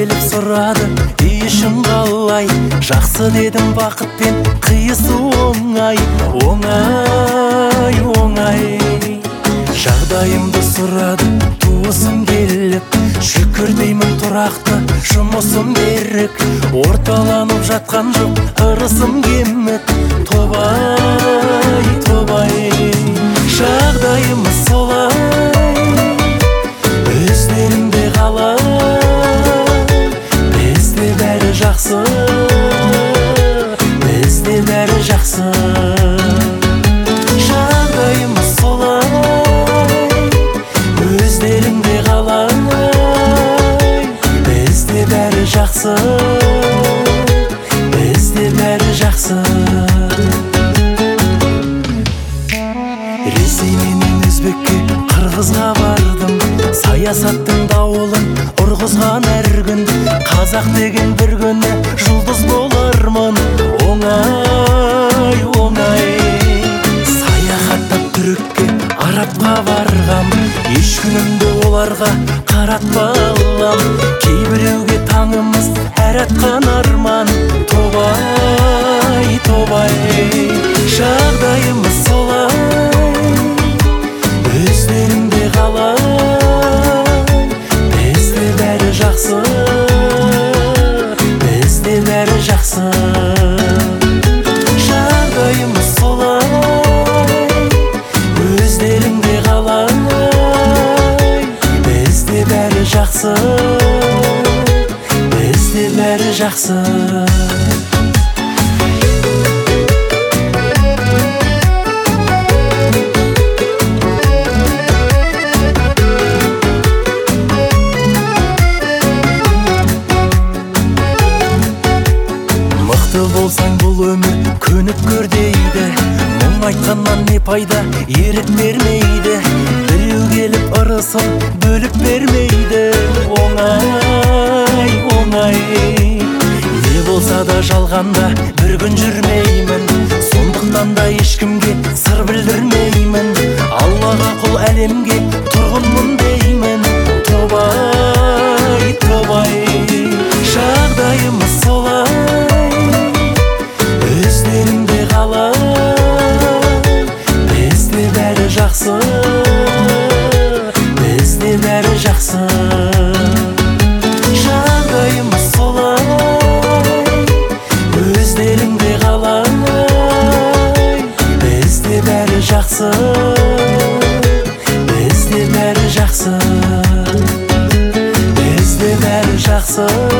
келіп сұрады, үй ішің қалай? Жақсы дедім, бақытпен қиысу оңай. Оңай, оңай. Жағдайымды сұрады, туысым келіп, шүкір деймін, тұрақты жұмысым берік. Орталанып жатқан жоқ, ырысым кемік. Тобай, тобай, жағдайымыз солай, өздеріңде қалай. Бізде бәрі жақсы, бізде бәрі жақсы. Жағдайымыз солай, өздеріңде қалай. Бізде бәрі жақсы, бізде бәрі жақсы. Ресей менен Өзбекке, Қырғызға бардым. Саясаттың дауылын ұрғызған әр күн. Қазақ деген бір күні жұлдыз болармын. Оңай, оңай. Саяхаттап түрікке, арабқа барғам. Еш күнімді оларға қаратпалам. Кейбіреуге таңымыз әр атқан арман. Тобай, тобай, жағдайымыз солай, өздеріңде қалай. Бізде бәрі жақсы, бізде бәрі жақсы. Жағдайымыз солай, өздеріңде қалай. Бізде бәрі жақсы, бізде бәрі жақсы. Мықты болсаң бұл өмір көніп көр дейді. Мұң айтқаннан не пайда, ерік бермейді. Біреу келіп ырысын бөліп бермейді. Оңай, оңай. Не болса да жалғанда бір күн жүрмеймін. Сондықтан да ешкімге сыр білдірмеймін. Аллаға құл, әлемге тұрғынмын деймін. Тобай, тобай, жағдайымыз солай, өздеріңде қалай. Бізде бәрі жақсы, бізде бәрі жақсы. Жағдайымыз солай, өздеріңде қалай. Бізде бәрі жақсы, бізде бәрі жақсы. Бізде бәрі жақсы.